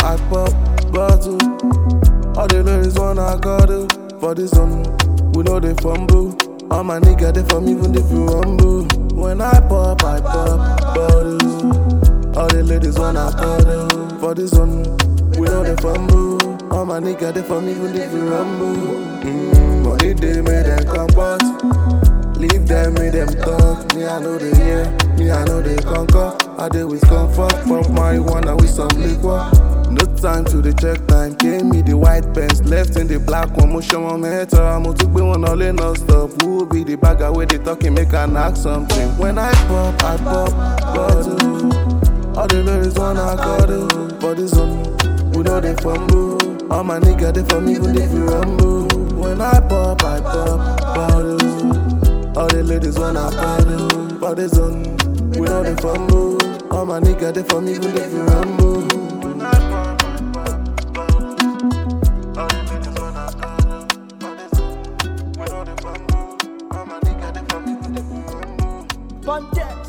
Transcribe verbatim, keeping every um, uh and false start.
I pop, bottle. All the ladies wanna cuddle. For this one, we know they fumble. All my niggas they from even if you rumble. When I pop, I pop, bottle. All the ladies wanna cuddle. For this one, we know they fumble. All my niggas they from even if you rumble. Mm, money they made them comport. Leave them, make them talk. Me I know they hear, me I know they conquer. I deal with comfort, pump marijuana with some liquor. No time to the check time. Came me the white pants, left in the black one. Motion on my head, I'm to be one all in no stop. Who be the bagger where they talking, make I knock something. When I pop, I pop, bottle. All the ladies wanna cuddle. For this one, we know they fumble. All my niggas they from even if you rumble. When I pop, I pop, bottle. All the ladies wanna cuddle. For this one, we know they fumble. All my niggas they from even if you rumble. When I pop, I pop, bottle. All the ladies wanna cuddle. For this one, we know they fumble. All my niggas they from even if you rumble.